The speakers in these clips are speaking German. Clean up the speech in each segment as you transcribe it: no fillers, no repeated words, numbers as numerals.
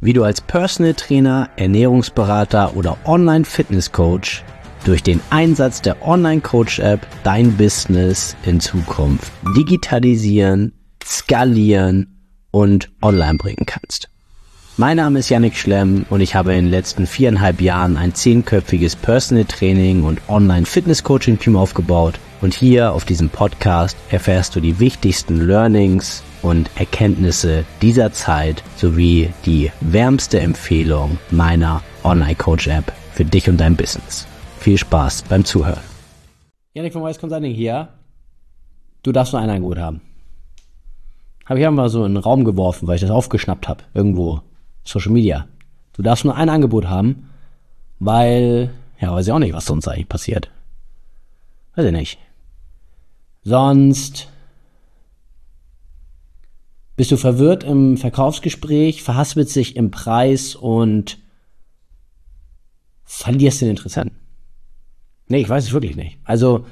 wie du als Personal Trainer, Ernährungsberater oder Online-Fitness-Coach durch den Einsatz der Online-Coach-App dein Business in Zukunft digitalisieren, skalieren und online bringen kannst. Mein Name ist Yannick Schlemm und ich habe in den letzten 4,5 Jahren ein 10-köpfiges Personal Training und Online-Fitness-Coaching-Team aufgebaut. Und hier auf diesem Podcast erfährst du die wichtigsten Learnings und Erkenntnisse dieser Zeit sowie die wärmste Empfehlung meiner Online-Coach-App für dich und dein Business. Viel Spaß beim Zuhören. Yannick von Wise Consulting hier. Du darfst nur ein Angebot haben. Habe ich einfach so in den Raum geworfen, weil ich das aufgeschnappt habe. Irgendwo. Social Media. Du darfst nur ein Angebot haben, weil, weiß ich auch nicht, was sonst eigentlich passiert. Weiß ich nicht. Sonst bist du verwirrt im Verkaufsgespräch, verhaspelst dich im Preis und verlierst den Interessenten. Nee, ich weiß es wirklich nicht. Also,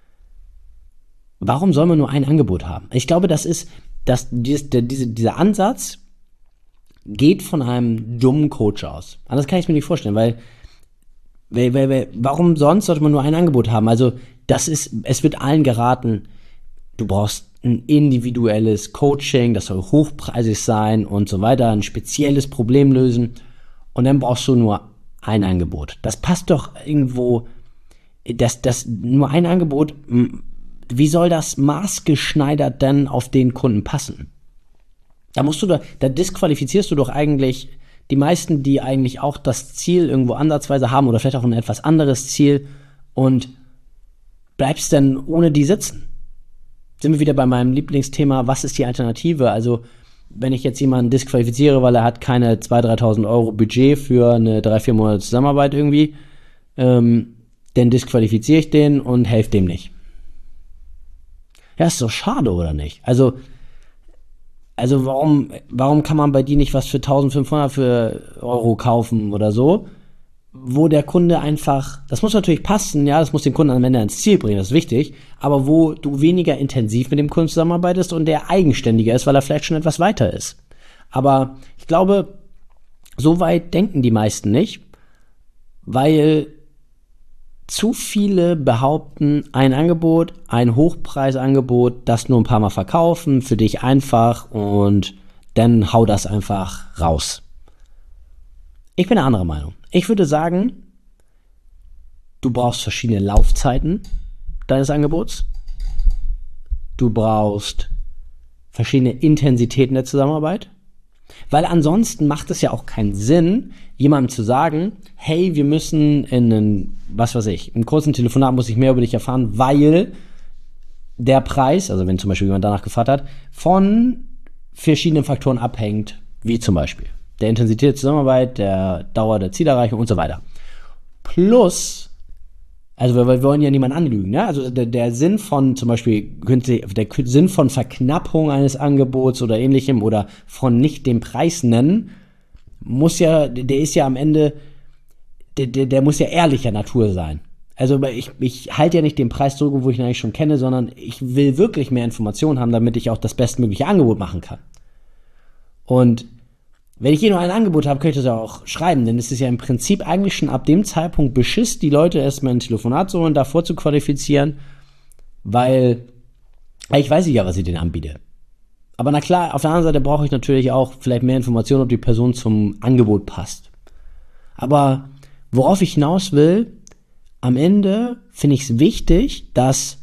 warum soll man nur ein Angebot haben? Ich glaube, dieser Ansatz geht von einem dummen Coach aus. Anders kann ich es mir nicht vorstellen, weil warum sonst sollte man nur ein Angebot haben? Also, es wird allen geraten, du brauchst ein individuelles Coaching, das soll hochpreisig sein und so weiter, ein spezielles Problem lösen und dann brauchst du nur ein Angebot. Das passt doch irgendwo, das nur ein Angebot, wie soll das maßgeschneidert denn auf den Kunden passen? Da disqualifizierst du doch eigentlich die meisten, die eigentlich auch das Ziel irgendwo ansatzweise haben oder vielleicht auch ein etwas anderes Ziel und bleibst dann ohne die sitzen. Sind wir wieder bei meinem Lieblingsthema, was ist die Alternative? Also, wenn ich jetzt jemanden disqualifiziere, weil er hat keine 2.000, 3.000 Euro Budget für eine 3-4 Monate Zusammenarbeit irgendwie, dann disqualifiziere ich den und helfe dem nicht. Ja, ist doch schade, oder nicht? Also warum kann man bei dir nicht was für 1.500 Euro kaufen oder so, wo der Kunde einfach, das muss natürlich passen, ja, das muss den Kunden am Ende ans Ziel bringen, das ist wichtig, aber wo du weniger intensiv mit dem Kunden zusammenarbeitest und der eigenständiger ist, weil er vielleicht schon etwas weiter ist. Aber ich glaube, so weit denken die meisten nicht, weil zu viele behaupten, ein Angebot, ein Hochpreisangebot, das nur ein paar Mal verkaufen, für dich einfach und dann hau das einfach raus. Ich bin eine andere Meinung. Ich würde sagen, du brauchst verschiedene Laufzeiten deines Angebots. Du brauchst verschiedene Intensitäten der Zusammenarbeit. Weil ansonsten macht es ja auch keinen Sinn, jemandem zu sagen, hey, wir müssen in einem kurzen Telefonat muss ich mehr über dich erfahren, weil der Preis, also wenn zum Beispiel jemand danach gefragt hat, von verschiedenen Faktoren abhängt, wie zum Beispiel der Intensität der Zusammenarbeit, der Dauer der Zielerreichung und so weiter. Plus, also wir wollen ja niemanden anlügen, ne? Also der Sinn von zum Beispiel, der Sinn von Verknappung eines Angebots oder ähnlichem oder von nicht dem Preis nennen, der ist ja am Ende, der muss ja ehrlicher Natur sein. Also ich halte ja nicht den Preis zurück, wo ich ihn eigentlich schon kenne, sondern ich will wirklich mehr Informationen haben, damit ich auch das bestmögliche Angebot machen kann. Und wenn ich hier nur ein Angebot habe, kann ich das ja auch schreiben, denn es ist ja im Prinzip eigentlich schon ab dem Zeitpunkt Beschiss, die Leute erstmal ein Telefonat zu holen, davor zu qualifizieren, weil ich weiß ja, was ich denen anbiete. Aber na klar, auf der anderen Seite brauche ich natürlich auch vielleicht mehr Informationen, ob die Person zum Angebot passt. Aber worauf ich hinaus will, am Ende finde ich es wichtig, dass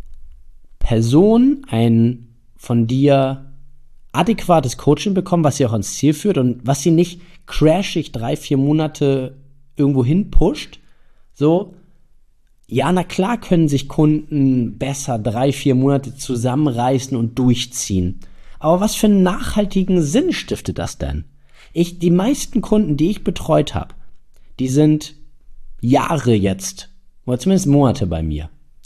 Personen ein von dir adäquates Coaching bekommen, was sie auch ans Ziel führt und was sie nicht crashig 3-4 Monate irgendwo hin pusht. So, ja, na klar können sich Kunden besser 3-4 Monate zusammenreißen und durchziehen. Aber was für einen nachhaltigen Sinn stiftet das denn? Die meisten Kunden, die ich betreut habe, die sind Jahre jetzt, oder zumindest Monate bei mir.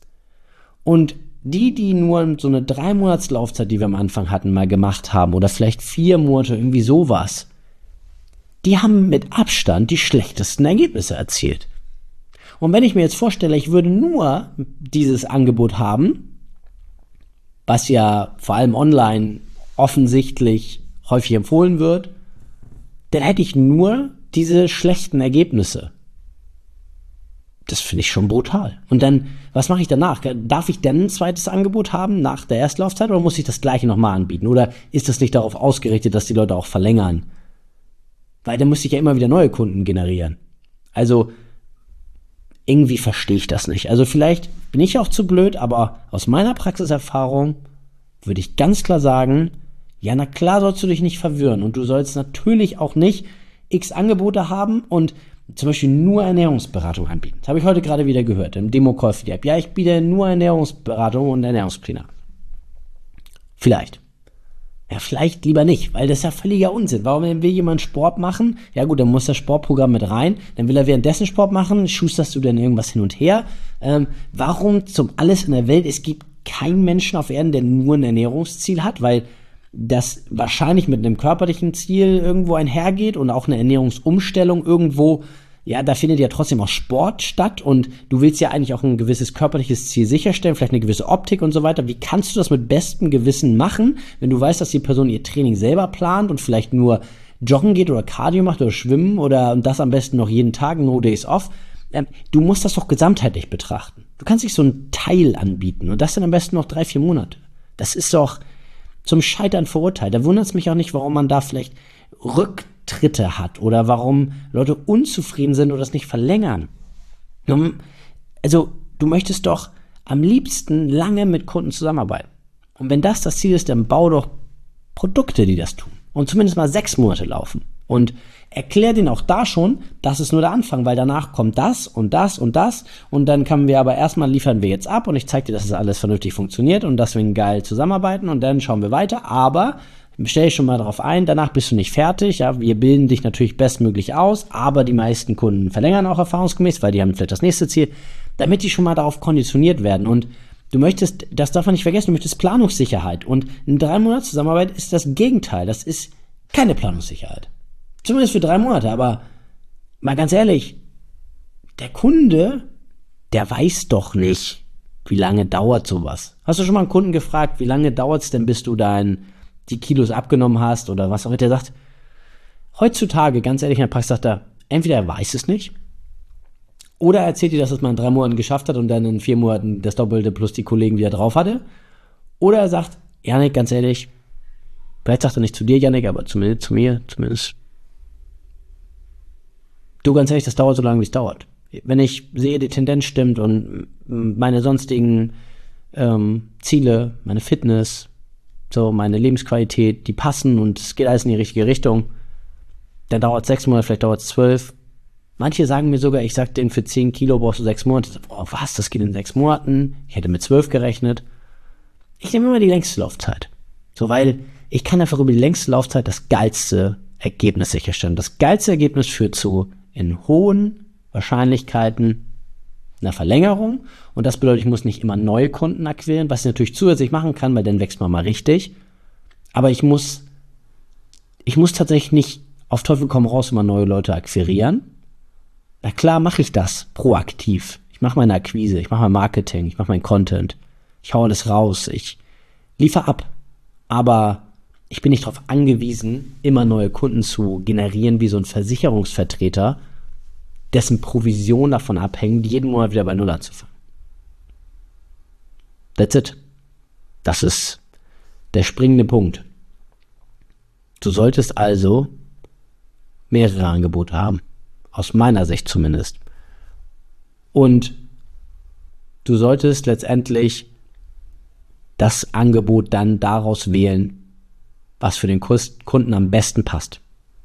Und die nur so eine 3-Monats-Laufzeit, die wir am Anfang hatten, mal gemacht haben oder vielleicht 4 Monate, irgendwie sowas, die haben mit Abstand die schlechtesten Ergebnisse erzielt. Und wenn ich mir jetzt vorstelle, ich würde nur dieses Angebot haben, was ja vor allem online offensichtlich häufig empfohlen wird, dann hätte ich nur diese schlechten Ergebnisse. Das finde ich schon brutal. Und dann, was mache ich danach? Darf ich denn ein zweites Angebot haben nach der Erstlaufzeit oder muss ich das gleiche nochmal anbieten? Oder ist das nicht darauf ausgerichtet, dass die Leute auch verlängern? Weil dann müsste ich ja immer wieder neue Kunden generieren. Also irgendwie verstehe ich das nicht. Also vielleicht bin ich auch zu blöd, aber aus meiner Praxiserfahrung würde ich ganz klar sagen, ja, na klar sollst du dich nicht verwirren und du sollst natürlich auch nicht x Angebote haben und zum Beispiel nur Ernährungsberatung anbieten. Das habe ich heute gerade wieder gehört im Demo-Call für die App. Ja, ich biete nur Ernährungsberatung und Ernährungspläne. Vielleicht. Ja, vielleicht lieber nicht, weil das ist ja völliger Unsinn. Warum will jemand Sport machen? Ja gut, dann muss das Sportprogramm mit rein. Dann will er währenddessen Sport machen. Schusterst du dann irgendwas hin und her? Warum zum alles in der Welt? Es gibt keinen Menschen auf Erden, der nur ein Ernährungsziel hat, weil das wahrscheinlich mit einem körperlichen Ziel irgendwo einhergeht und auch eine Ernährungsumstellung irgendwo, ja, da findet ja trotzdem auch Sport statt und du willst ja eigentlich auch ein gewisses körperliches Ziel sicherstellen, vielleicht eine gewisse Optik und so weiter. Wie kannst du das mit bestem Gewissen machen, wenn du weißt, dass die Person ihr Training selber plant und vielleicht nur joggen geht oder Cardio macht oder schwimmen oder das am besten noch jeden Tag, no days off? Du musst das doch gesamtheitlich betrachten. Du kannst nicht so ein Teil anbieten und das dann am besten noch 3-4 Monate. Das ist doch zum Scheitern verurteilt. Da wundert es mich auch nicht, warum man da vielleicht Rücktritte hat oder warum Leute unzufrieden sind oder das nicht verlängern. Also, du möchtest doch am liebsten lange mit Kunden zusammenarbeiten. Und wenn das Ziel ist, dann bau doch Produkte, die das tun. Und zumindest mal 6 Monate laufen. Und erklär denen auch da schon, das ist nur der Anfang, weil danach kommt das und das und das und dann können wir aber erstmal liefern wir jetzt ab und ich zeige dir, dass das alles vernünftig funktioniert und dass wir geil zusammenarbeiten und dann schauen wir weiter, aber stell dich schon mal darauf ein, danach bist du nicht fertig, ja, wir bilden dich natürlich bestmöglich aus, aber die meisten Kunden verlängern auch erfahrungsgemäß, weil die haben vielleicht das nächste Ziel, damit die schon mal darauf konditioniert werden und du möchtest, das darf man nicht vergessen, du möchtest Planungssicherheit und eine 3 Monate Zusammenarbeit ist das Gegenteil, das ist keine Planungssicherheit. Zumindest für 3 Monate, aber mal ganz ehrlich, der Kunde, der weiß doch nicht, wie lange dauert sowas. Hast du schon mal einen Kunden gefragt, wie lange dauert es denn, bis du die Kilos abgenommen hast oder was auch immer? Der sagt, heutzutage, ganz ehrlich, in der Praxis sagt er, entweder er weiß es nicht oder er erzählt dir, dass er es mal in 3 Monaten geschafft hat und dann in 4 Monaten das Doppelte plus die Kollegen wieder drauf hatte. Oder er sagt, Janik, ganz ehrlich, vielleicht sagt er nicht zu dir, Janik, aber zumindest zu mir, zumindest. Du, ganz ehrlich, das dauert so lange, wie es dauert. Wenn ich sehe, die Tendenz stimmt und meine sonstigen Ziele, meine Fitness, so meine Lebensqualität, die passen und es geht alles in die richtige Richtung, dann dauert es 6 Monate, vielleicht dauert es 12. Manche sagen mir sogar, ich sag denen, für 10 Kilo brauchst du 6 Monate. Ich sag, boah, was, das geht in 6 Monaten? Ich hätte mit 12 gerechnet. Ich nehme immer die längste Laufzeit. So, weil ich kann einfach über die längste Laufzeit das geilste Ergebnis sicherstellen. Das geilste Ergebnis führt zu in hohen Wahrscheinlichkeiten einer Verlängerung. Und das bedeutet, ich muss nicht immer neue Kunden akquirieren, was ich natürlich zusätzlich machen kann, weil dann wächst man mal richtig. Aber ich muss tatsächlich nicht auf Teufel komm raus immer neue Leute akquirieren. Na klar mache ich das proaktiv. Ich mache meine Akquise, ich mache mein Marketing, ich mache mein Content. Ich hau alles raus, ich liefere ab. Aber ich bin nicht darauf angewiesen, immer neue Kunden zu generieren, wie so ein Versicherungsvertreter, dessen Provision davon abhängt, jeden Monat wieder bei Null anzufangen. That's it. Das ist der springende Punkt. Du solltest also mehrere Angebote haben. Aus meiner Sicht zumindest. Und du solltest letztendlich das Angebot dann daraus wählen, was für den Kunden am besten passt.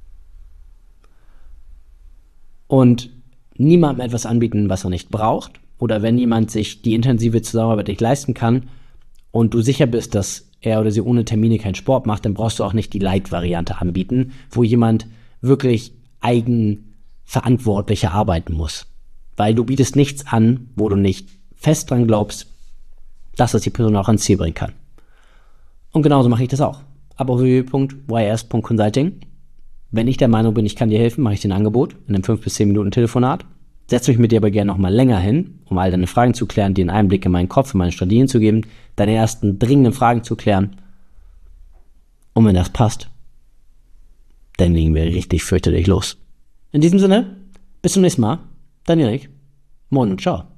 Und niemandem etwas anbieten, was er nicht braucht. Oder wenn jemand sich die intensive Zusammenarbeit nicht leisten kann und du sicher bist, dass er oder sie ohne Termine keinen Sport macht, dann brauchst du auch nicht die Light-Variante anbieten, wo jemand wirklich eigenverantwortlicher arbeiten muss. Weil du bietest nichts an, wo du nicht fest dran glaubst, dass das die Person auch ans Ziel bringen kann. Und genauso mache ich das auch. Ab auf www.ys.consulting. Wenn ich der Meinung bin, ich kann dir helfen, mache ich dir ein Angebot in einem 5 bis 10 Minuten Telefonat. Setze mich mit dir aber gerne noch mal länger hin, um all deine Fragen zu klären, dir einen Einblick in meinen Kopf, in meine Strategien zu geben, deine ersten dringenden Fragen zu klären. Und wenn das passt, dann legen wir richtig fürchterlich los. In diesem Sinne, bis zum nächsten Mal. Dein Erik. Moin und ciao.